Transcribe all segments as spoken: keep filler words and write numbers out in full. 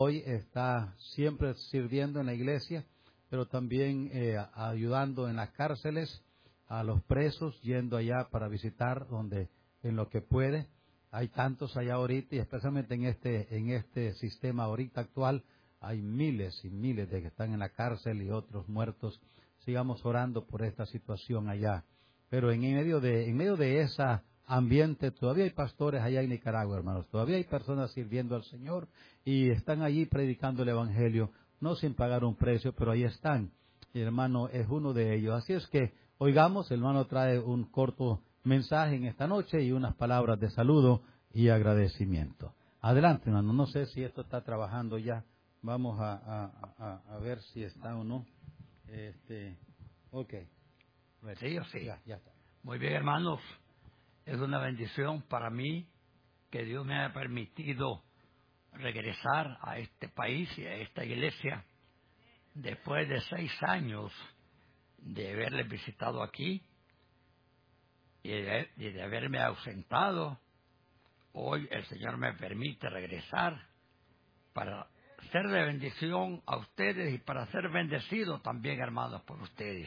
hoy está siempre sirviendo en la iglesia, pero también eh, ayudando en las cárceles a los presos, yendo allá para visitar donde en lo que puede. Hay tantos allá ahorita, y especialmente en este en este sistema ahorita actual, hay miles y miles de que están en la cárcel y otros muertos. Sigamos orando por esta situación allá. Pero en medio de en medio de ese ambiente todavía hay pastores allá en Nicaragua, hermanos. Todavía hay personas sirviendo al Señor y están allí predicando el Evangelio, no sin pagar un precio, pero ahí están. Y el hermano es uno de ellos. Así es que oigamos, el hermano trae un corto mensaje en esta noche y unas palabras de saludo y agradecimiento. Adelante, hermano. No sé si esto está trabajando ya. Vamos a, a, a, a ver si está o no. Este, ok. Sí, o sí. Ya, ya está. Muy bien, hermanos. Es una bendición para mí que Dios me haya permitido regresar a este país y a esta iglesia después de seis años de haberles visitado aquí y de, y de haberme ausentado. Hoy el Señor me permite regresar para ser de bendición a ustedes y para ser bendecido también, hermanos, por ustedes.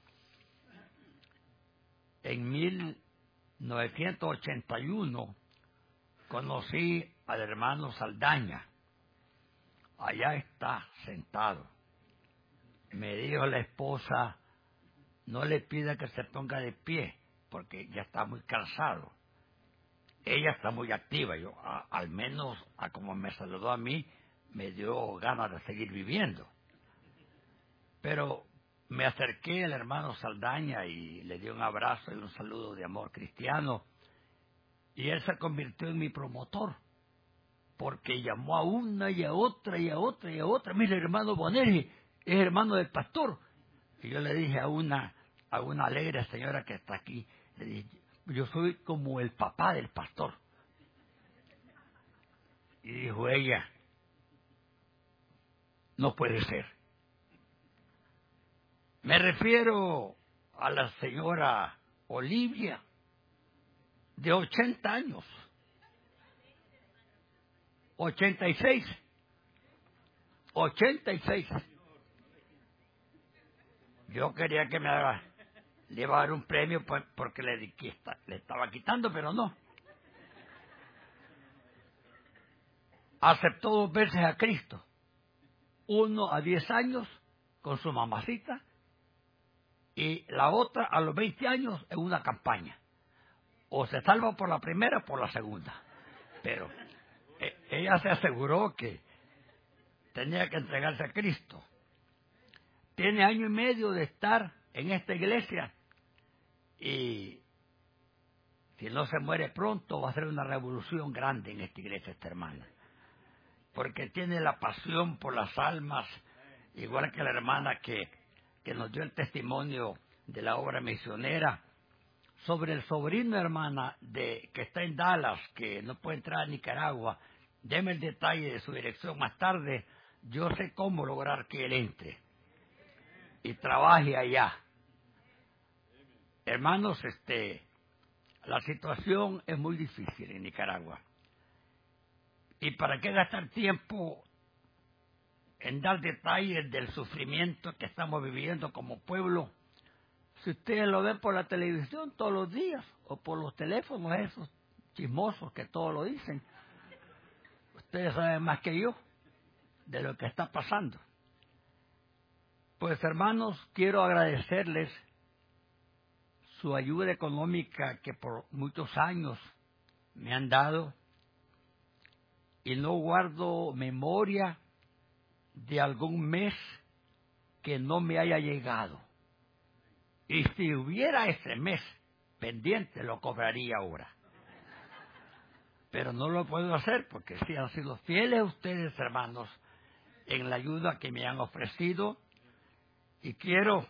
En mil novecientos ochenta y uno conocí al hermano Saldaña. Allá está sentado. Me dijo la esposa, no le pida que se ponga de pie, porque ya está muy cansado. Ella está muy activa. Yo, a, al menos, a como me saludó a mí, me dio ganas de seguir viviendo. Pero me acerqué al hermano Saldaña y le di un abrazo y un saludo de amor cristiano. Y él se convirtió en mi promotor, porque llamó a una y a otra y a otra y a otra. Mire, hermano Bonelli, es hermano del pastor. Y yo le dije a una, a una alegre señora que está aquí, le dije, yo soy como el papá del pastor. Y dijo ella, no puede ser. Me refiero a la señora Olivia, de ochenta años. ochenta y seis. ochenta y seis. Yo quería que me haga, le iba a dar un premio porque le, le estaba quitando, pero no. Aceptó dos veces a Cristo. Uno a diez años con su mamacita y la otra a los veinte años en una campaña. O se salva por la primera o por la segunda. Pero eh, ella se aseguró que tenía que entregarse a Cristo. Tiene año y medio de estar en esta iglesia y si no se muere pronto va a ser una revolución grande en esta iglesia, esta hermana. Porque tiene la pasión por las almas, igual que la hermana que, que nos dio el testimonio de la obra misionera sobre el sobrino, hermana, de que está en Dallas, que no puede entrar a Nicaragua. Deme el detalle de su dirección más tarde. Yo sé cómo lograr que él entre y trabaje allá. Hermanos, este, la situación es muy difícil en Nicaragua. ¿Y para qué gastar tiempo en dar detalles del sufrimiento que estamos viviendo como pueblo? Si ustedes lo ven por la televisión todos los días o por los teléfonos esos chismosos que todos lo dicen, ustedes saben más que yo de lo que está pasando. Pues hermanos, quiero agradecerles su ayuda económica que por muchos años me han dado y no guardo memoria de algún mes que no me haya llegado. Y si hubiera ese mes pendiente, lo cobraría ahora. Pero no lo puedo hacer porque sí han sido fieles ustedes, hermanos, en la ayuda que me han ofrecido. Y quiero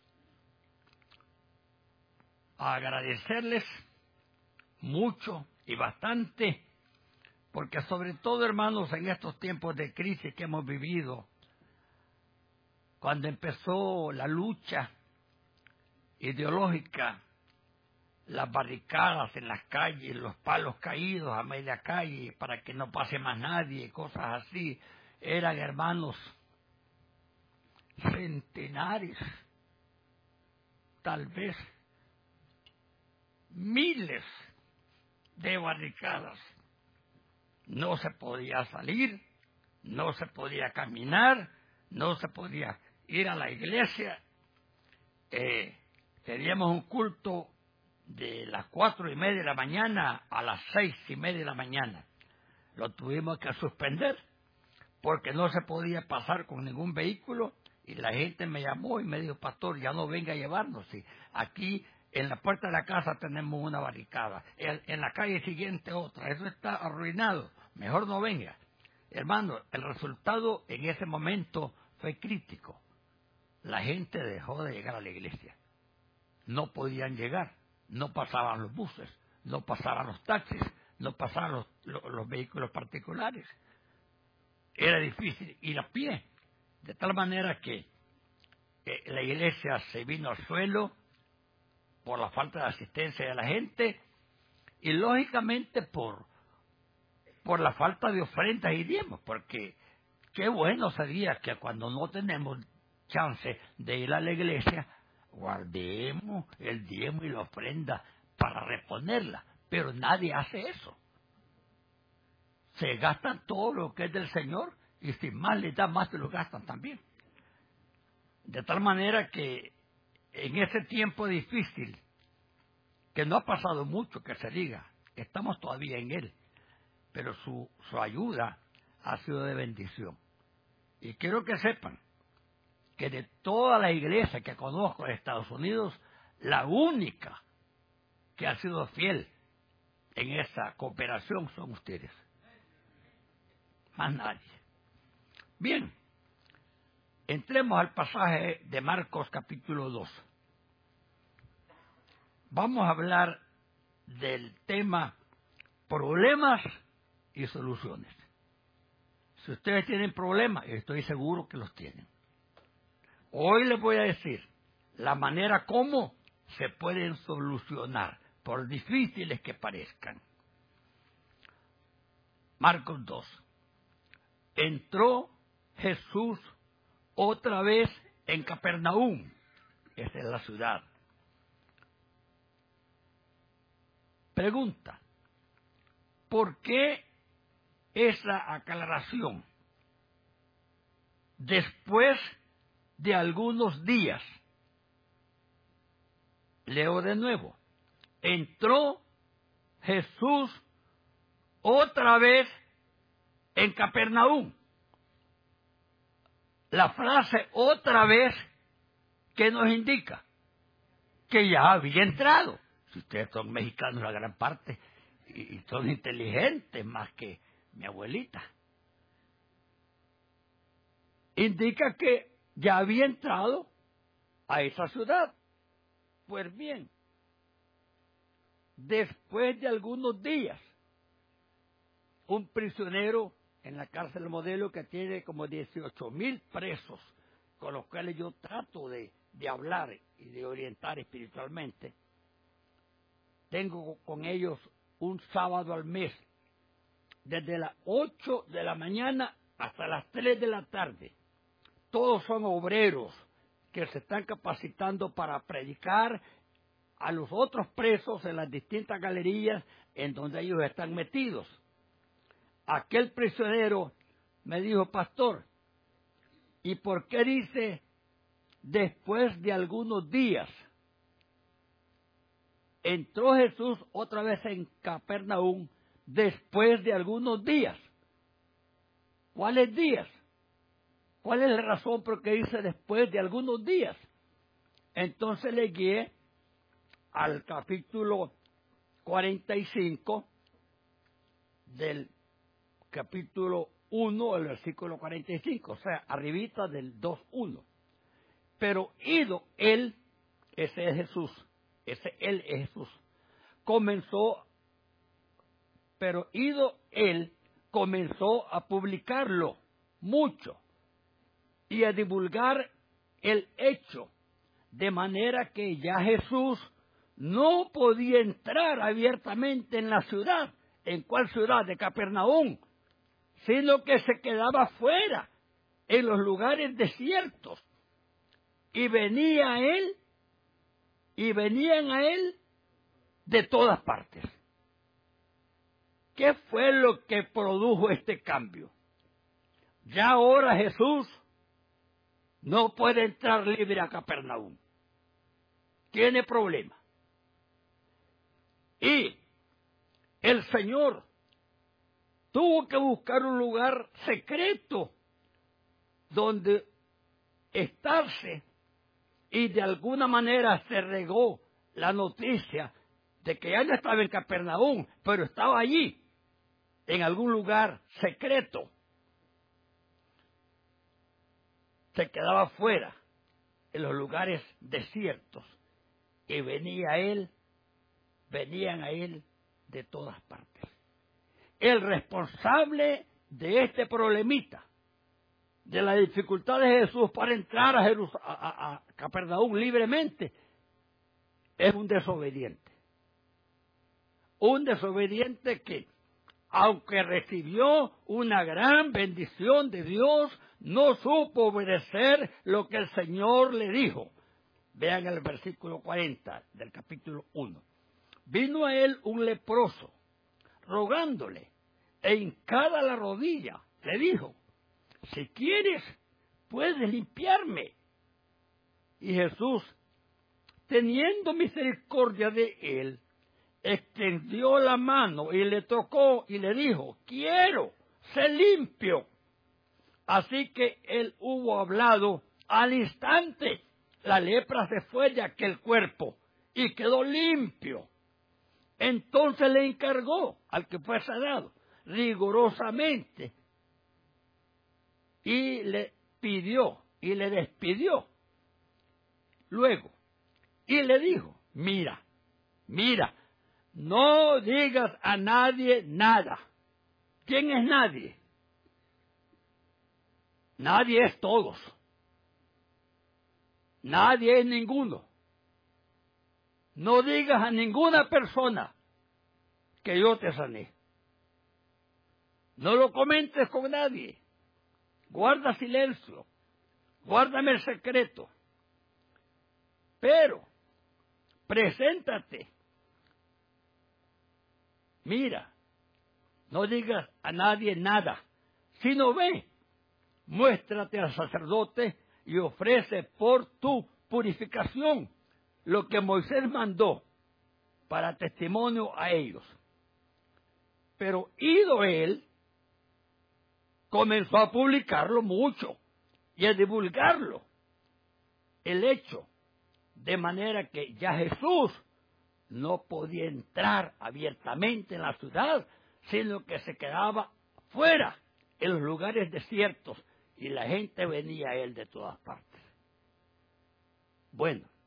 agradecerles mucho y bastante, porque sobre todo, hermanos, en estos tiempos de crisis que hemos vivido, cuando empezó la lucha ideológica, las barricadas en las calles, los palos caídos a media calle para que no pase más nadie, cosas así, eran, hermanos, centenares, tal vez miles de barricadas. No se podía salir, no se podía caminar, no se podía ir a la iglesia. Eh, teníamos un culto de las cuatro y media de la mañana a las seis y media de la mañana. Lo tuvimos que suspender porque no se podía pasar con ningún vehículo, y la gente me llamó y me dijo: pastor, ya no venga a llevarnos. Sí, aquí en la puerta de la casa tenemos una barricada, en, en la calle siguiente otra, eso está arruinado, mejor no venga. Hermano, el resultado en ese momento fue crítico. La gente dejó de llegar a la iglesia. No podían llegar, no pasaban los buses, no pasaban los taxis, no pasaban los, los, los vehículos particulares. Era difícil ir a pie, de tal manera que, que la iglesia se vino al suelo por la falta de asistencia de la gente y lógicamente por, por la falta de ofrendas y diezmos, porque qué bueno sería que cuando no tenemos chance de ir a la iglesia, guardemos el diezmo y la ofrenda para reponerla, pero nadie hace eso. Se gastan todo lo que es del Señor, y si más les da, más se lo gastan también. De tal manera que en ese tiempo difícil, que no ha pasado mucho que se diga, estamos todavía en él, pero su, su ayuda ha sido de bendición. Y quiero que sepan que de toda la iglesia que conozco en Estados Unidos, la única que ha sido fiel en esa cooperación son ustedes. Más nadie. Bien, entremos al pasaje de Marcos capítulo dos. Vamos a hablar del tema problemas y soluciones. Si ustedes tienen problemas, estoy seguro que los tienen. Hoy les voy a decir la manera como se pueden solucionar, por difíciles que parezcan. Marcos dos. Entró Jesús otra vez en Capernaum. Esa es la ciudad. Pregunta: ¿por qué esa aclaración? Después de algunos días. Leo de nuevo. Entró Jesús otra vez en Capernaum. La frase otra vez, ¿qué nos indica? Que ya había entrado. Si ustedes son mexicanos la gran parte y, y son inteligentes más que mi abuelita, indica que ya había entrado a esa ciudad. Pues bien, después de algunos días, un prisionero en la cárcel Modelo, que tiene como dieciocho mil presos, con los cuales yo trato de, de hablar y de orientar espiritualmente, tengo con ellos un sábado al mes, desde las ocho de la mañana hasta las tres de la tarde. Todos son obreros que se están capacitando para predicar a los otros presos en las distintas galerías en donde ellos están metidos. Aquel prisionero me dijo: pastor, ¿y por qué dice después de algunos días? Entró Jesús otra vez en Capernaum después de algunos días. ¿Cuáles días? ¿Cuál es la razón por qué dice después de algunos días? Entonces le guié al capítulo cuarenta y cinco del capítulo uno, el versículo cuarenta y cinco, o sea, arribita del dos uno. Pero ido él, ese es Jesús, ese él es Jesús, comenzó, pero ido él, comenzó a publicarlo mucho y a divulgar el hecho, de manera que ya Jesús no podía entrar abiertamente en la ciudad. ¿En cuál ciudad? De Capernaum. sino que se quedaba fuera, en los lugares desiertos. Y venía a él, y venían a él de todas partes. ¿Qué fue lo que produjo este cambio? Ya ahora Jesús no puede entrar libre a Capernaum. Tiene problemas. Y el Señor tuvo que buscar un lugar secreto donde estarse, y de alguna manera se regó la noticia de que ya no estaba en Capernaum, pero estaba allí, en algún lugar secreto. Se quedaba fuera, en los lugares desiertos, y venía a él, venían a él de todas partes. El responsable de este problemita, de la dificultad de Jesús para entrar a, Jerus a, a, a Capernaum libremente, es un desobediente. Un desobediente que, aunque recibió una gran bendición de Dios, no supo obedecer lo que el Señor le dijo. Vean el versículo cuarenta del capítulo uno. Vino a él un leproso, rogándole, e hincada la rodilla, le dijo: si quieres, puedes limpiarme. Y Jesús, teniendo misericordia de él, extendió la mano y le tocó y le dijo: quiero, sé limpio. Así que él hubo hablado, al instante la lepra se fue de aquel cuerpo y quedó limpio. Entonces le encargó al que fue sanado rigurosamente y le pidió y le despidió. Luego, y le dijo: mira, mira, no digas a nadie nada. ¿Quién es nadie? Nadie es todos. Nadie es ninguno. No digas a ninguna persona que yo te sané. No lo comentes con nadie. Guarda silencio. Guárdame el secreto. Pero, preséntate. Mira, no digas a nadie nada, sino ve, muéstrate al sacerdote y ofrece por tu purificación lo que Moisés mandó para testimonio a ellos. Pero ido él, comenzó a publicarlo mucho y a divulgarlo, el hecho, de manera que ya Jesús no podía entrar abiertamente en la ciudad, sino que se quedaba fuera, en los lugares desiertos, y la gente venía a él de todas partes. Bueno,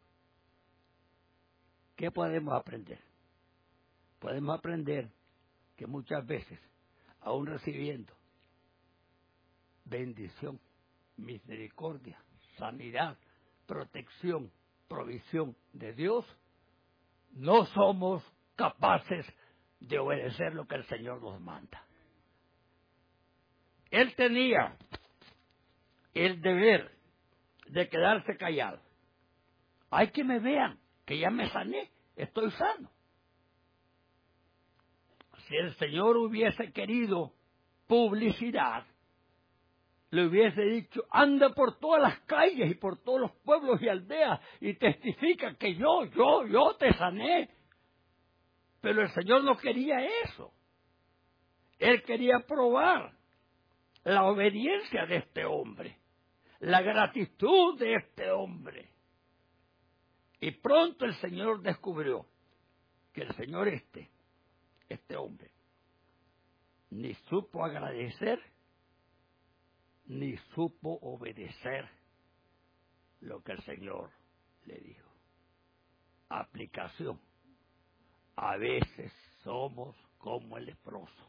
¿qué podemos aprender? Podemos aprender que muchas veces, aún recibiendo bendición, misericordia, sanidad, protección, provisión de Dios, no somos capaces de obedecer lo que el Señor nos manda. Él tenía el deber de quedarse callado. Hay que me vean que ya me sané, estoy sano. Si el Señor hubiese querido publicidad, le hubiese dicho: anda por todas las calles y por todos los pueblos y aldeas y testifica que yo, yo, yo te sané. Pero el Señor no quería eso. Él quería probar la obediencia de este hombre, la gratitud de este hombre. Y pronto el Señor descubrió que el Señor este, este hombre, ni supo agradecer, ni supo obedecer lo que el Señor le dijo. Aplicación. A veces somos como el leproso.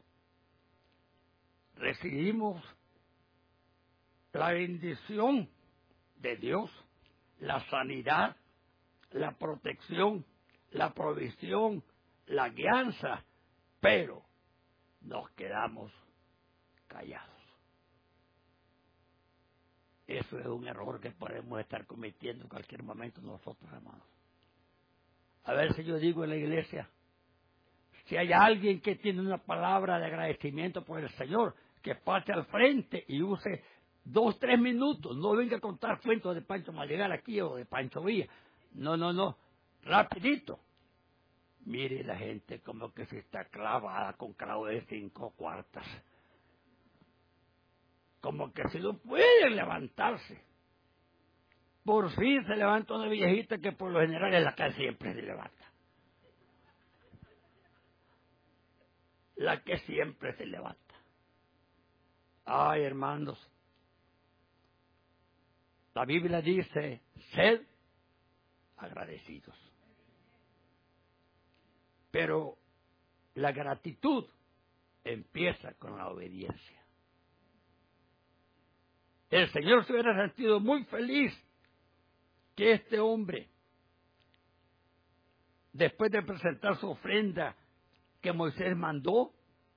Recibimos la bendición de Dios, la sanidad, la protección, la provisión, la guianza, pero nos quedamos callados. Eso es un error que podemos estar cometiendo en cualquier momento nosotros, hermanos. A ver si yo digo en la iglesia, si hay alguien que tiene una palabra de agradecimiento por el Señor, que pase al frente y use dos, tres minutos. No venga a contar cuentos de Pancho Madrigal aquí o de Pancho Villa. No, no, no. Rapidito. Mire la gente como que se está clavada con clavo de cinco cuartas. Como que si no pueden levantarse. Por fin se levanta una viejita que por lo general es la que siempre se levanta. La que siempre se levanta. Ay, hermanos. La Biblia dice, sed agradecidos. Pero la gratitud empieza con la obediencia. El Señor se hubiera sentido muy feliz que este hombre, después de presentar su ofrenda que Moisés mandó,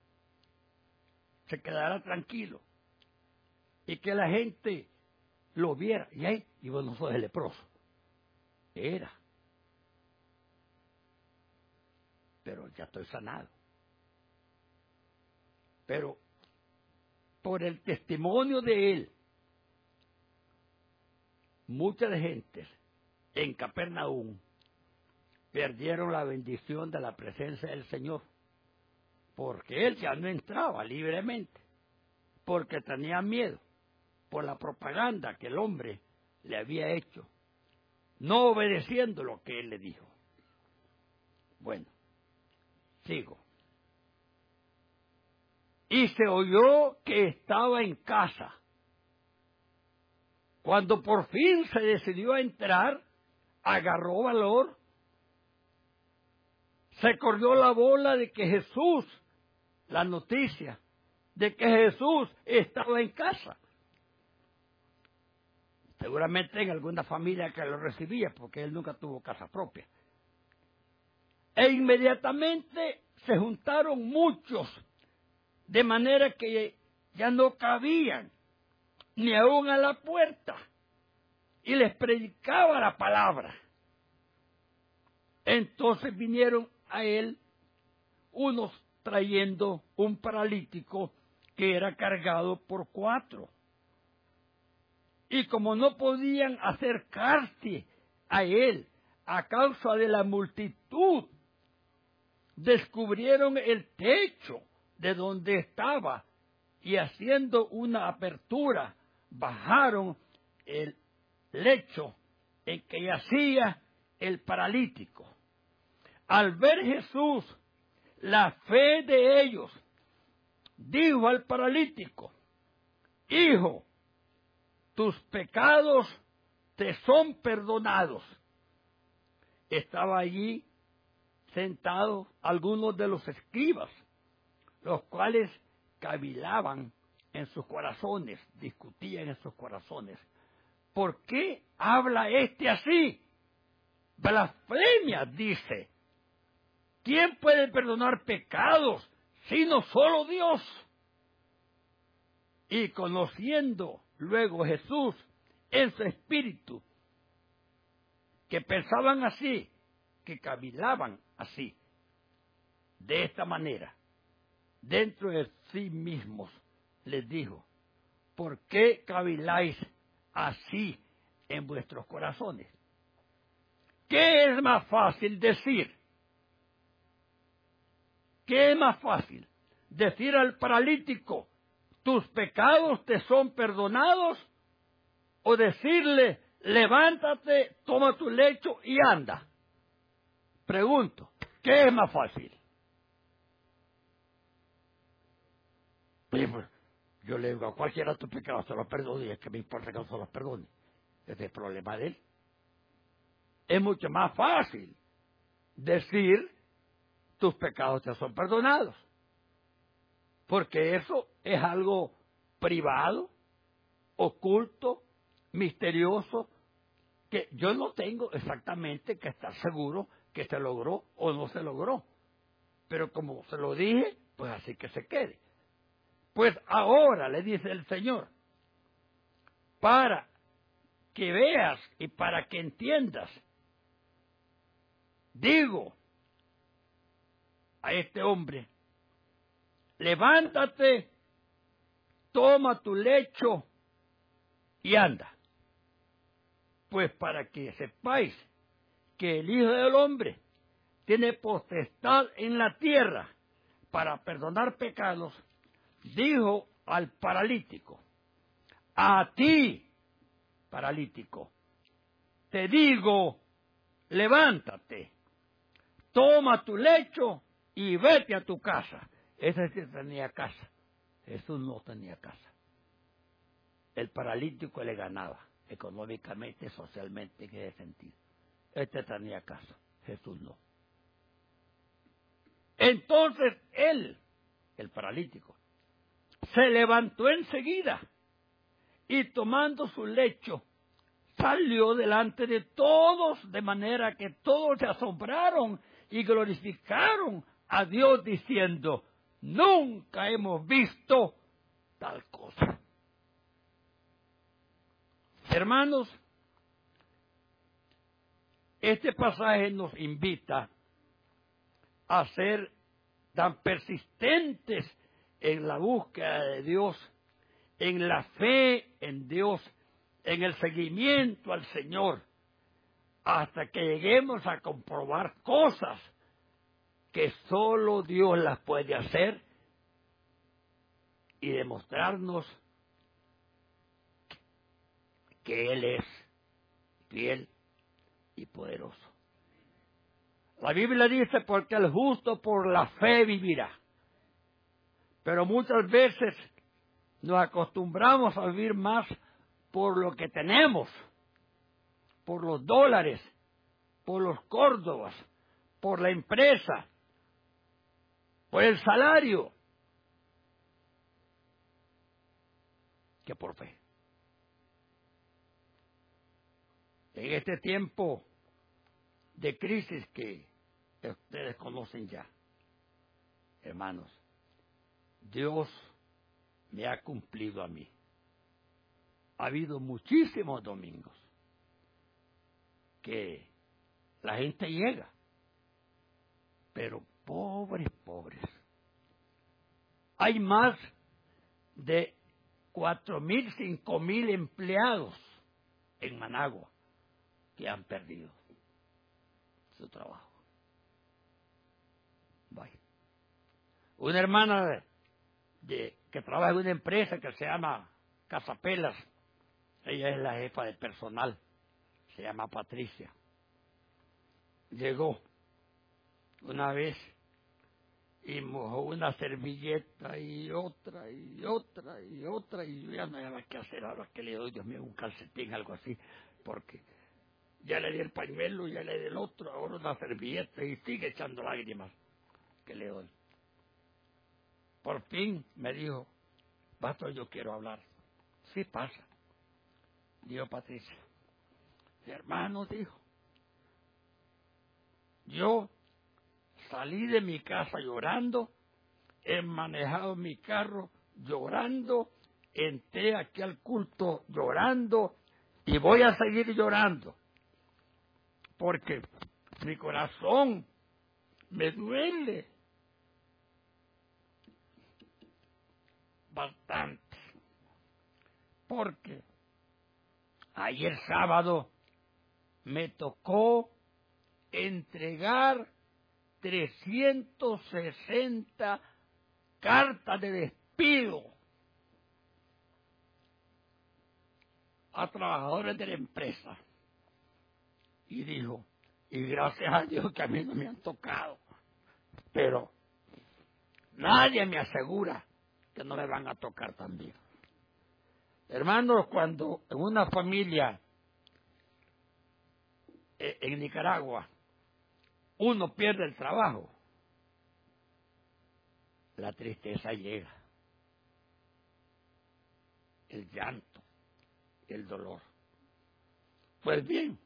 se quedara tranquilo y que la gente lo viera. Y ahí, y vos no sos el leproso. Era. Pero ya estoy sanado. Pero por el testimonio de él, muchas gentes en Capernaum perdieron la bendición de la presencia del Señor, porque él ya no entraba libremente, porque tenía miedo por la propaganda que el hombre le había hecho, no obedeciendo lo que él le dijo. Bueno, sigo. Y se oyó que estaba en casa. Cuando por fin se decidió a entrar, agarró valor, se corrió la bola de que Jesús, la noticia de que Jesús estaba en casa. Seguramente en alguna familia que lo recibía, porque él nunca tuvo casa propia. E inmediatamente se juntaron muchos, de manera que ya no cabían ni aún a la puerta, y les predicaba la palabra. Entonces vinieron a él unos trayendo un paralítico que era cargado por cuatro. Y como no podían acercarse a él a causa de la multitud, descubrieron el techo de donde estaba y haciendo una apertura, bajaron el lecho en que yacía el paralítico. Al ver Jesús la fe de ellos, dijo al paralítico, hijo, tus pecados te son perdonados. Estaba allí sentados algunos de los escribas, los cuales cavilaban en sus corazones, discutían en sus corazones. ¿Por qué habla este así? Blasfemia, dice. ¿Quién puede perdonar pecados sino solo Dios? Y conociendo luego Jesús en su espíritu, que pensaban así, que cavilaban así, de esta manera, dentro de sí mismos, les dijo, ¿por qué caviláis así en vuestros corazones? ¿Qué es más fácil decir? ¿Qué es más fácil? Decir al paralítico, tus pecados te son perdonados, o decirle, levántate, toma tu lecho y anda. Pregunto, ¿qué es más fácil? Oye, pues, yo le digo a cualquiera, tus pecados se los perdone, y es que me importa que no se los perdone. Ese es el problema de él. Es mucho más fácil decir, tus pecados te son perdonados. Porque eso es algo privado, oculto, misterioso, que yo no tengo exactamente que estar seguro que se logró o no se logró. Pero como se lo dije, pues así que se quede. Pues ahora, le dice el Señor, para que veas y para que entiendas, digo a este hombre, levántate, toma tu lecho y anda. Pues para que sepáis que el Hijo del Hombre tiene potestad en la tierra para perdonar pecados, dijo al paralítico, a ti, paralítico, te digo, levántate, toma tu lecho y vete a tu casa. Ese sí tenía casa. Jesús no tenía casa. El paralítico le ganaba económicamente, socialmente, en ese sentido. Este tenía casa, Jesús no. Entonces él, el paralítico, se levantó enseguida y tomando su lecho, salió delante de todos, de manera que todos se asombraron y glorificaron a Dios diciendo, nunca hemos visto tal cosa. Hermanos, este pasaje nos invita a ser tan persistentes en la búsqueda de Dios, en la fe en Dios, en el seguimiento al Señor, hasta que lleguemos a comprobar cosas que solo Dios las puede hacer y demostrarnos que Él es fiel y poderoso. La Biblia dice, porque el justo por la fe vivirá. Pero muchas veces nos acostumbramos a vivir más por lo que tenemos, por los dólares, por los córdobas, por la empresa, por el salario, que por fe. En este tiempo de crisis que ustedes conocen ya, hermanos, Dios me ha cumplido a mí. Ha habido muchísimos domingos que la gente llega, pero pobres, pobres. Hay más de cuatro mil, cinco mil empleados en Managua que han perdido su trabajo. Vaya. Una hermana de, de, que trabaja en una empresa que se llama Casapelas, ella es la jefa de personal, se llama Patricia. Llegó una vez y mojó una servilleta y otra y otra y otra y yo ya no sabía qué hacer, ahora que le doy, Dios mío, un calcetín, algo así, porque ya le di el pañuelo, ya le di el otro, ahora una servilleta y sigue echando lágrimas que le doy. Por fin me dijo, pastor, yo quiero hablar. Sí, pasa. Dijo Patricia. Hermano, dijo, yo salí de mi casa llorando, he manejado mi carro llorando, entré aquí al culto llorando y voy a seguir llorando porque mi corazón me duele bastante, porque ayer sábado me tocó entregar trescientas sesenta cartas de despido a trabajadores de la empresa. Y dijo, y gracias a Dios que a mí no me han tocado, pero nadie me asegura que no me van a tocar también. Hermanos, cuando en una familia eh, en Nicaragua uno pierde el trabajo, la tristeza llega, el llanto, el dolor. Pues bien,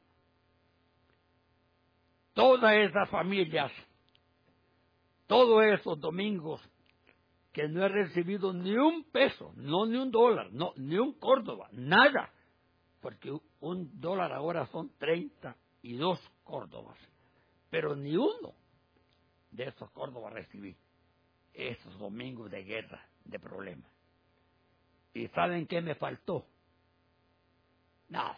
todas esas familias, todos esos domingos que no he recibido ni un peso, no ni un dólar, no, ni un Córdoba, nada. Porque un dólar ahora son treinta y dos Córdobas. Pero ni uno de esos Córdobas recibí. Esos domingos de guerra, de problemas. ¿Y saben qué me faltó? Nada.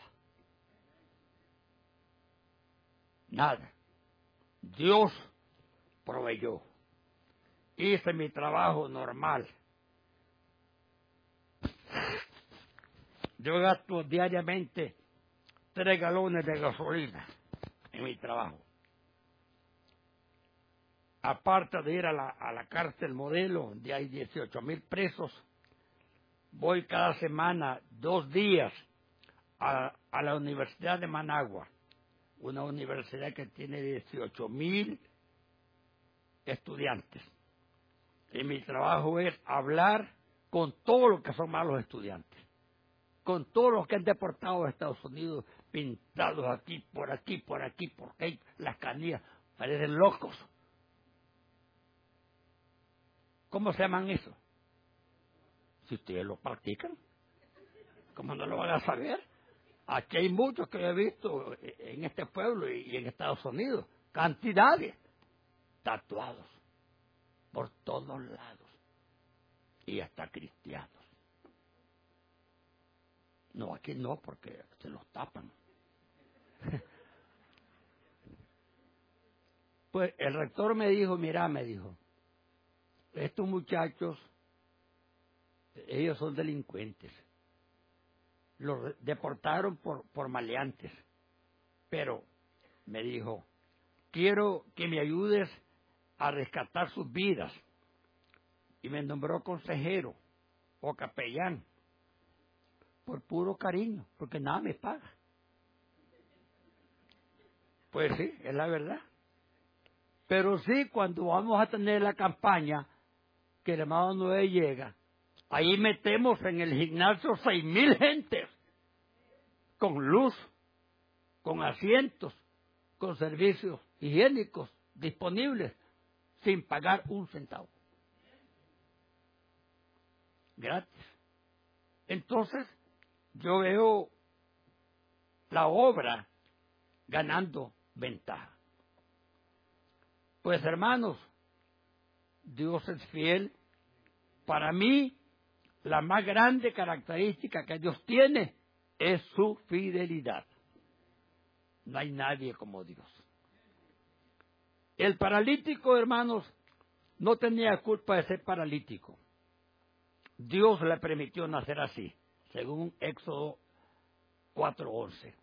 Nada. Dios proveyó. Hice mi trabajo normal. Yo gasto diariamente tres galones de gasolina en mi trabajo. Aparte de ir a la, a la cárcel modelo, donde hay dieciocho mil presos, voy cada semana, dos días, a, a la Universidad de Managua, una universidad que tiene dieciocho mil estudiantes. Y mi trabajo es hablar con todos los que son malos estudiantes, con todos los que han deportado a Estados Unidos, pintados aquí, por aquí, por aquí, porque hay las canillas, parecen locos. ¿Cómo se llaman eso? Si ustedes lo practican, ¿cómo no lo van a saber? Aquí hay muchos que he visto en este pueblo y en Estados Unidos, cantidades, tatuados por todos lados y hasta cristianos. No, aquí no, porque se los tapan. Pues el rector me dijo, mira, me dijo, estos muchachos, ellos son delincuentes. Los deportaron por, por maleantes. Pero, me dijo, quiero que me ayudes a rescatar sus vidas. Y me nombró consejero o capellán. Por puro cariño, porque nada me paga. Pues sí, es la verdad. Pero sí, cuando vamos a tener la campaña, que el hermano Noé llega, ahí metemos en el gimnasio seis mil gentes, con luz, con asientos, con servicios higiénicos disponibles, sin pagar un centavo. Gratis. Entonces, yo veo la obra ganando ventaja. Pues hermanos, Dios es fiel. Para mí, la más grande característica que Dios tiene es su fidelidad. No hay nadie como Dios. El paralítico, hermanos, no tenía culpa de ser paralítico. Dios le permitió nacer así, según Éxodo cuatro once.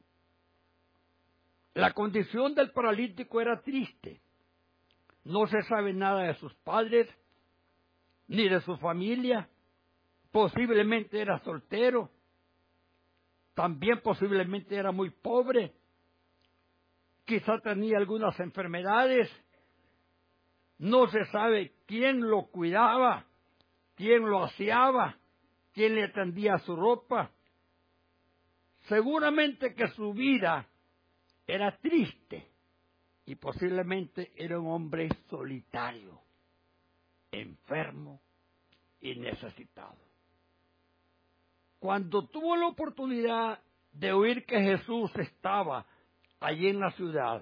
La condición del paralítico era triste. No se sabe nada de sus padres, ni de su familia. Posiblemente era soltero. También posiblemente era muy pobre. Quizá tenía algunas enfermedades. No se sabe quién lo cuidaba, quién lo aseaba, quién le tendía su ropa. Seguramente que su vida era triste y posiblemente era un hombre solitario, enfermo y necesitado. Cuando tuvo la oportunidad de oír que Jesús estaba allí en la ciudad,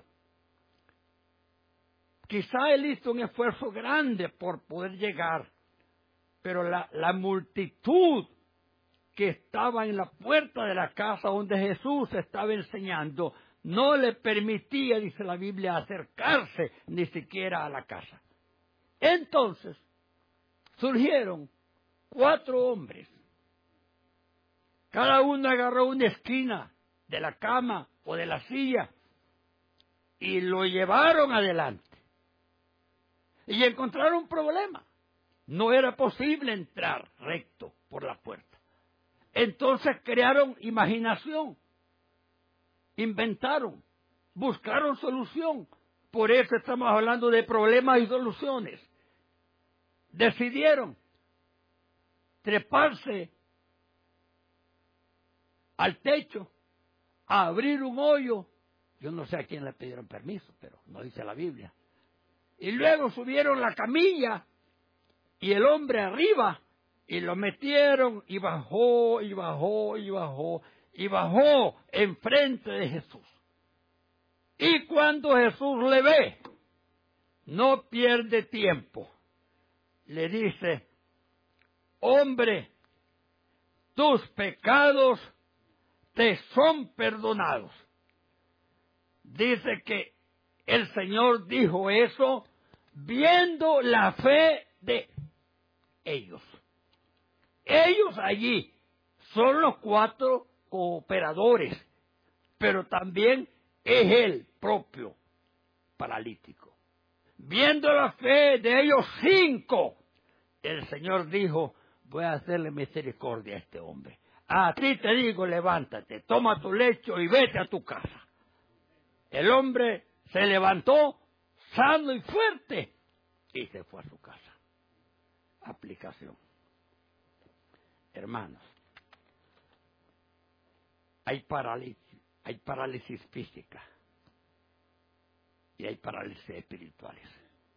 quizá él hizo un esfuerzo grande por poder llegar, pero la, la multitud que estaba en la puerta de la casa donde Jesús estaba enseñando, no le permitía, dice la Biblia, acercarse ni siquiera a la casa. Entonces, surgieron cuatro hombres. Cada uno agarró una esquina de la cama o de la silla y lo llevaron adelante. Y encontraron un problema. No era posible entrar recto por la puerta. Entonces crearon imaginación. Inventaron, buscaron solución. Por eso estamos hablando de problemas y soluciones. Decidieron treparse al techo, a abrir un hoyo. Yo no sé a quién le pidieron permiso, pero no dice la Biblia. Y luego subieron la camilla y el hombre arriba, y lo metieron, y bajó, y bajó, y bajó, y bajó enfrente de Jesús. Y cuando Jesús le ve, no pierde tiempo. Le dice, hombre, tus pecados te son perdonados. Dice que el Señor dijo eso viendo la fe de ellos. Ellos allí son los cuatro cooperadores, pero también es el propio paralítico. Viendo la fe de ellos cinco, el Señor dijo, voy a hacerle misericordia a este hombre. A ti te digo, levántate, toma tu lecho y vete a tu casa. El hombre se levantó sano y fuerte y se fue a su casa. Aplicación. Hermanos, hay parálisis, hay parálisis física y hay parálisis espirituales.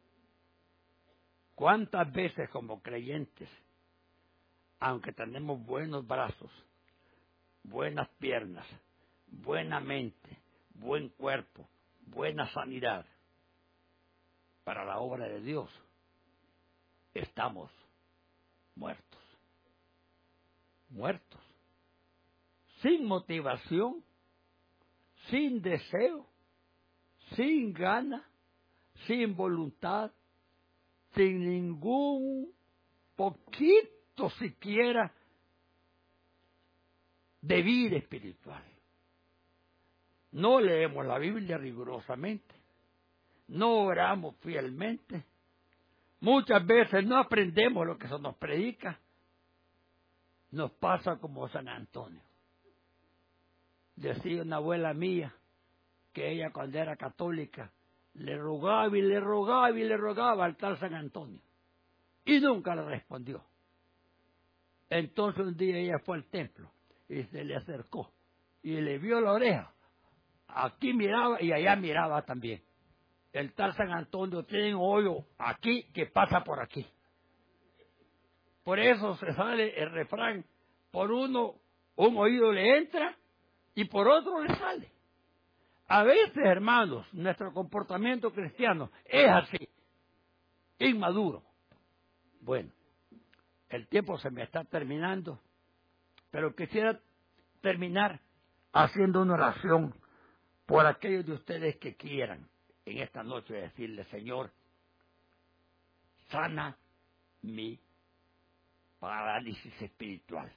¿Cuántas veces como creyentes, aunque tenemos buenos brazos, buenas piernas, buena mente, buen cuerpo, buena sanidad para la obra de Dios, estamos muertos? Muertos, sin motivación, sin deseo, sin gana, sin voluntad, sin ningún poquito siquiera de vida espiritual. No leemos la Biblia rigurosamente, no oramos fielmente, muchas veces no aprendemos lo que se nos predica. Nos pasa como San Antonio. Decía una abuela mía que ella cuando era católica le rogaba y le rogaba y le rogaba al tal San Antonio y nunca le respondió. Entonces un día ella fue al templo y se le acercó y le vio la oreja. Aquí miraba y allá miraba también. El tal San Antonio tiene un hoyo aquí que pasa por aquí. Por eso se sale el refrán, por uno un oído le entra y por otro le sale. A veces, hermanos, nuestro comportamiento cristiano es así, inmaduro. Bueno, el tiempo se me está terminando, pero quisiera terminar haciendo una oración por aquellos de ustedes que quieran en esta noche decirle, Señor, sana mi parálisis espiritual.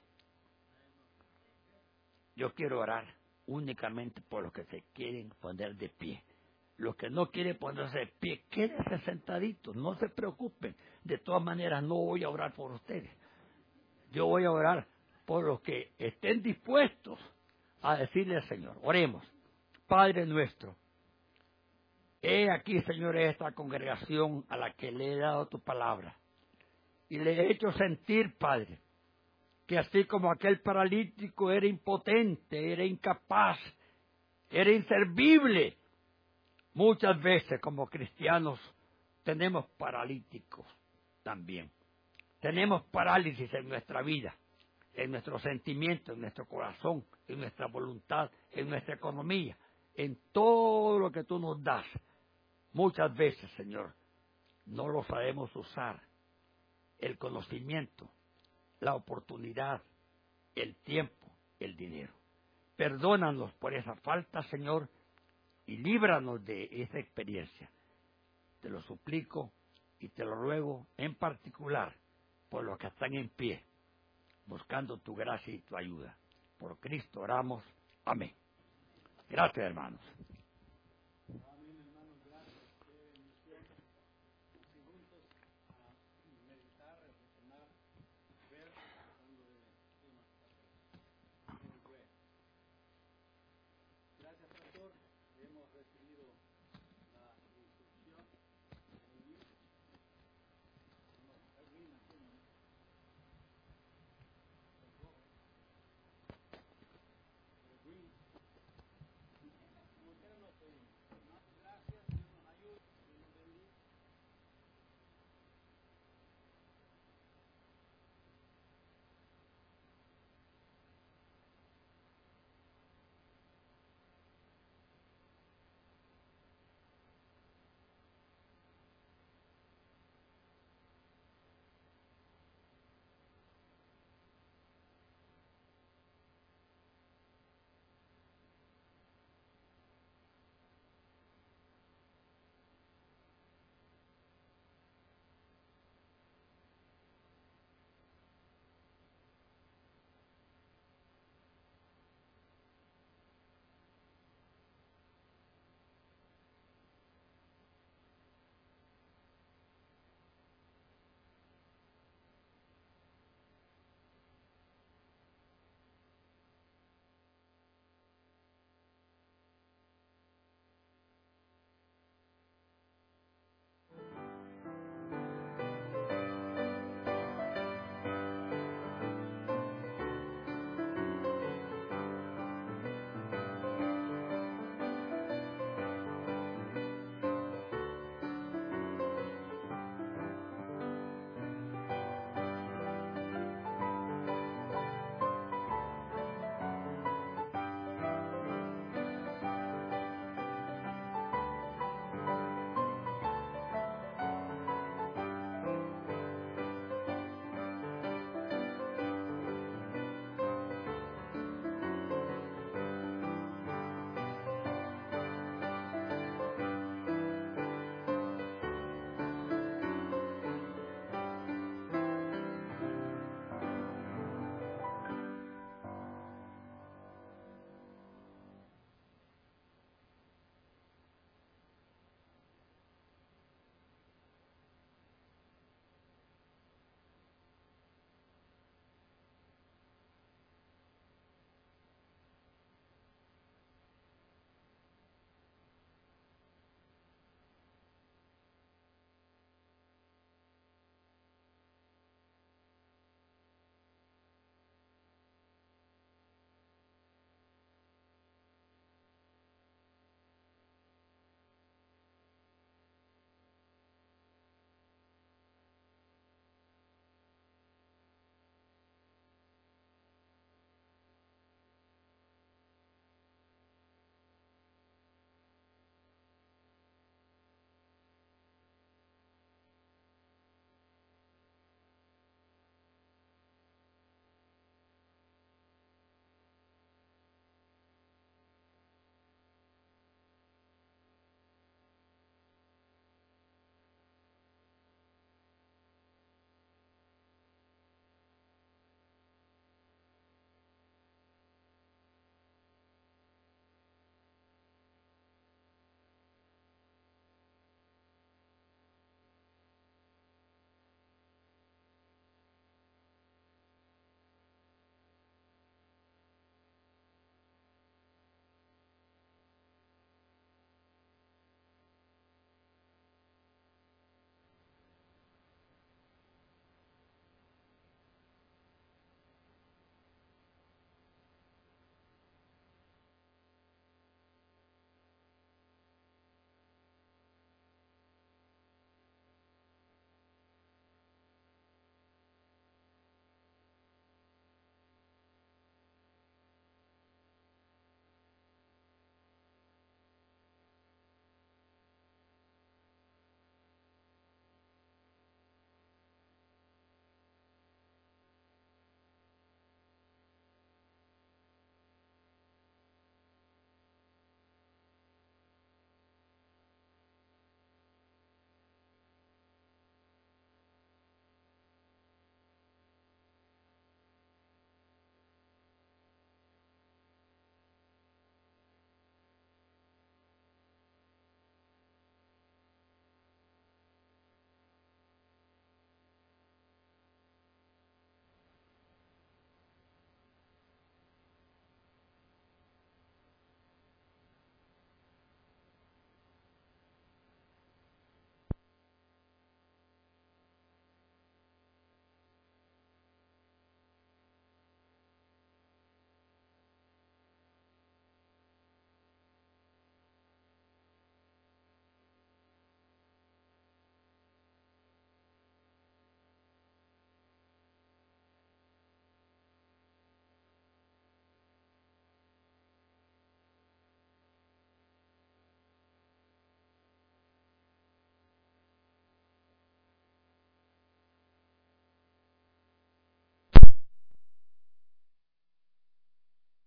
Yo quiero orar únicamente por los que se quieren poner de pie. Los que no quieren ponerse de pie, quédense sentaditos, no se preocupen. De todas maneras, no voy a orar por ustedes. Yo voy a orar por los que estén dispuestos a decirle al Señor. Oremos. Padre nuestro, he aquí, Señor, esta congregación a la que le he dado tu palabra. Y le he hecho sentir, Padre, que así como aquel paralítico era impotente, era incapaz, era inservible, muchas veces como cristianos tenemos paralíticos también. Tenemos parálisis en nuestra vida, en nuestros sentimientos, en nuestro corazón, en nuestra voluntad, en nuestra economía, en todo lo que tú nos das. Muchas veces, Señor, no lo sabemos usar. El conocimiento, la oportunidad, el tiempo, el dinero. Perdónanos por esa falta, Señor, y líbranos de esa experiencia. Te lo suplico y te lo ruego en particular por los que están en pie, buscando tu gracia y tu ayuda. Por Cristo oramos. Amén. Gracias, hermanos. Gracias, pastor. Hemos recibido